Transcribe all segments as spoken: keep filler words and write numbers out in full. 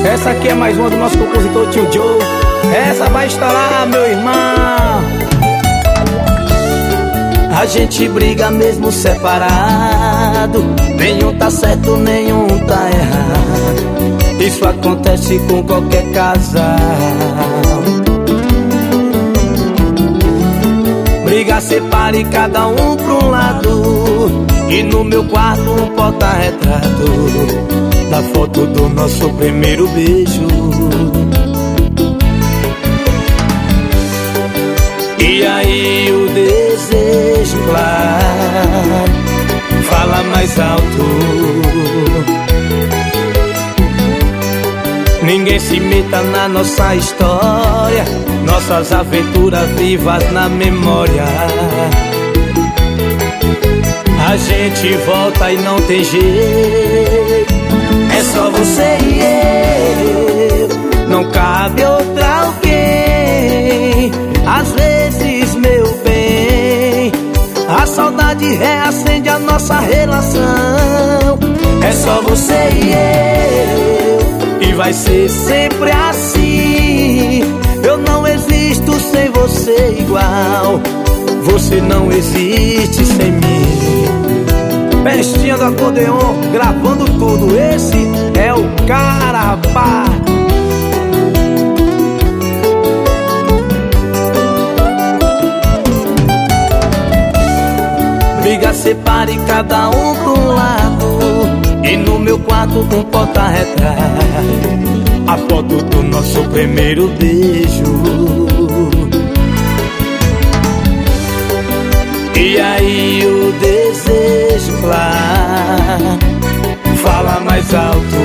Essa aqui é mais uma do nosso compositor Tio Joe. Essa vai estourar, meu irmão. A gente briga mesmo separado, nenhum tá certo, nenhum tá errado. Isso acontece com qualquer casal. Briga, separe cada um pra um lado, e no meu quarto um porta-retrato da foto do nosso primeiro beijo. E aí o desejo, claro, fala mais alto. Ninguém se meta na nossa história, nossas aventuras vivas na memória. A gente volta e não tem jeito, é só você e eu, não cabe outra alguém. Às vezes, meu bem, a saudade reacende a nossa relação. É só você e eu, e vai ser sempre assim. Eu não existo sem você igual, você não existe sem mim. Pestinha do acordeon, gravando tudo, esse é o cara, rapaz. Briga, separe cada um pra um lado, e no meu quarto um porta-retrato a foto do nosso primeiro beijo. E aí o desejo, claro, fala mais alto.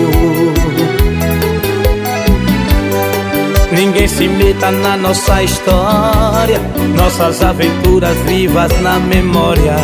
Ninguém se meta na nossa história, nossas aventuras vivas na memória.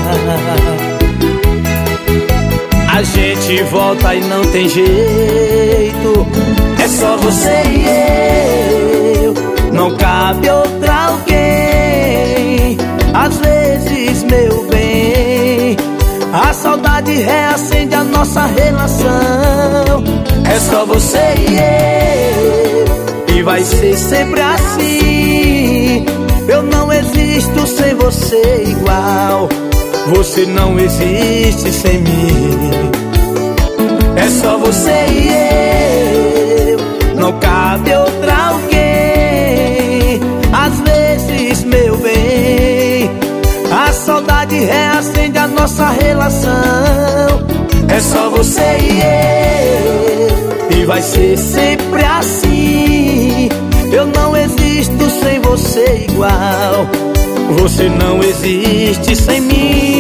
A gente volta e não tem jeito, é só você e eu, não cabe outra alguém. Às vezes, meu bem, a saudade reacende a nossa relação. É só você e eu, e vai ser sempre assim. Eu não existo sem você igual, você não existe sem mim. É só você e eu, não cabe outra alguém. Às vezes, meu bem, a saudade reacende a nossa relação. É só você e eu, e vai ser sempre assim. Eu não existo sem você igual, você não existe sem mim.